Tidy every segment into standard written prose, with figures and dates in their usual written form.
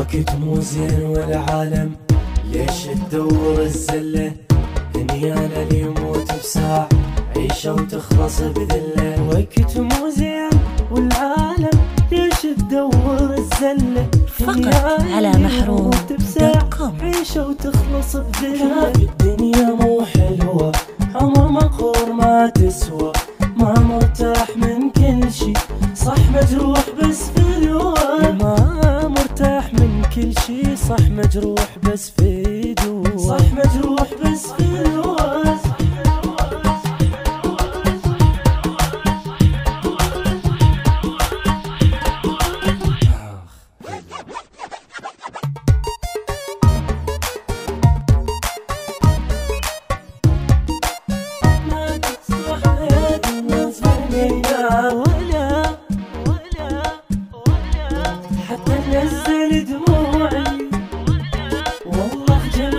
وقت مو زين والعالم ليش تدور الزلة؟ دنيانا اللي يموت بساعة عيشة وتخلص بذلة. وقت مو زين والعالم ليش تدور الزلة؟ فقط على محروم.com. عيشة وتخلص بذلة. الدنيا مو حلوة، عمر مقهور ما تسوى، ما مرتاح من كل شي، صح مجروح بس في دوا. ما مرتاح من كل شي، صح مجروح بس في دوا. صح مجروح بس في دوا. حتى نزل دموعي والله جل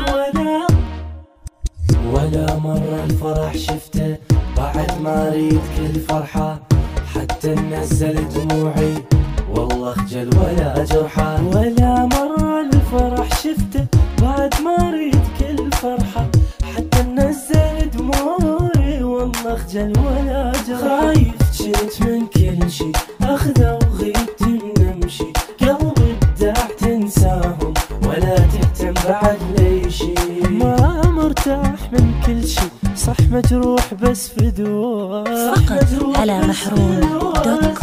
ولا مرة الفرح شفته بعد ما ريد كل فرحة، حتى نزل دموعي والله خجل ولا جرحة. ولا مرة الفرح شفته بعد ما ريد كل فرحة، حتى نزل دموعي والله خجل ولا جرحة. خايف جنت من كل شي، أخذه وغيبت من أمشي، قلبي بدع تنساهم ولا تهتم بعد لي شي. ما مرتاح من كل شي، صح مجروح بس في دوا. فقط على محروم.com.